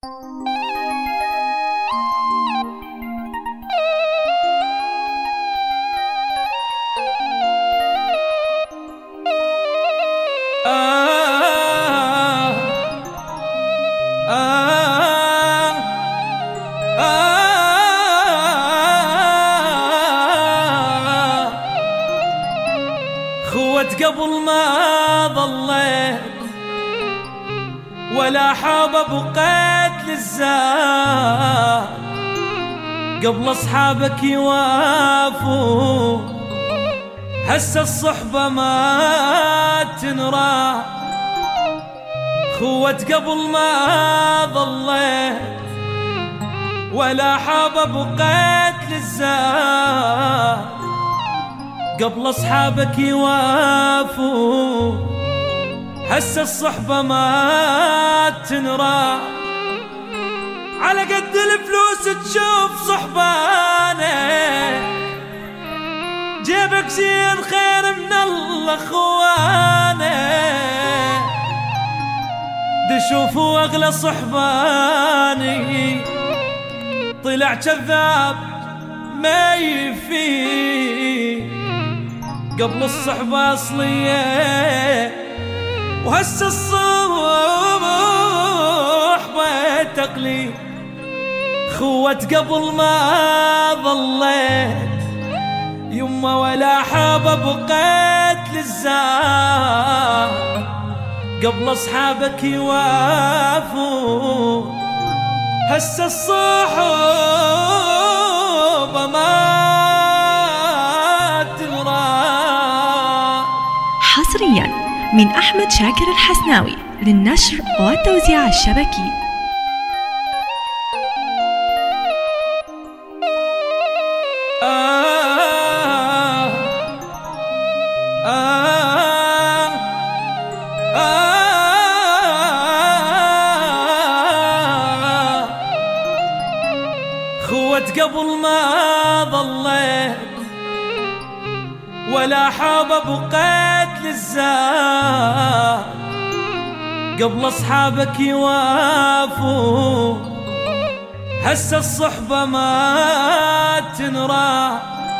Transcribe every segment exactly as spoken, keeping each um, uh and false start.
قبل ما ظليت ولا حاب بقيت للزاد، قبل اصحابك يوافوا هسه الصحبة ما تنرى. خوت قبل ما ظليت ولا حاب بقيت للزاد، قبل اصحابك يوافوا هسه الصحبة ما تنرى. على قد الفلوس تشوف صحبانه، جيبك زين خير من الاخوانه، دشوفوا اغلى صحباني طلع كذاب ما يفي. قبل الصحبة أصلية وهسه الصحبة تقليد. خوت قبل ما ظليت يما ولا حابة بقيت للزاد، قبل أصحابك يوافوا هسه الصحبة ما حصريا من أحمد شاكر الحسناوي للنشر والتوزيع الشبكي. آه آه آه خوت قبل ما ظليت ولا حاب بقيت للزاد، قبل اصحابك يوافوا هسه الصحبة ما تنرى.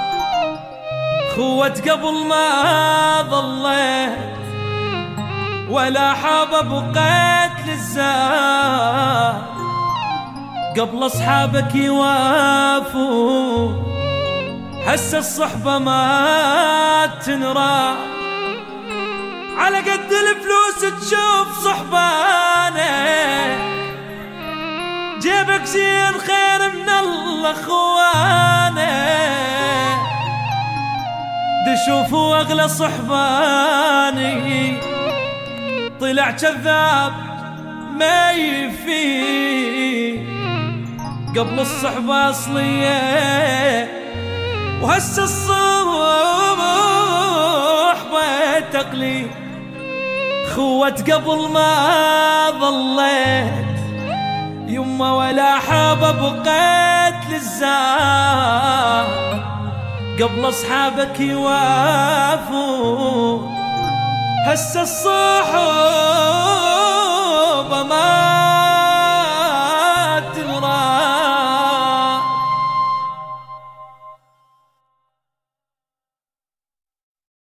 خوت قبل ما ظليت ولا حاب بقيت للزاد، قبل اصحابك يوافوا هسه الصحبة ما تنرى. على قد الفلوس تشوف صحبانه، جيبك زين خير من الاخوانه، دشوفوا اغلى صحباني طلع كذاب ما يفي. قبل الصحبة أصلية وهسه الصحبة تقليد. خوت قبل ما ظليت يما ولا حابة بقيت للزاد، قبل اصحابك يوافوا هسه الصحبة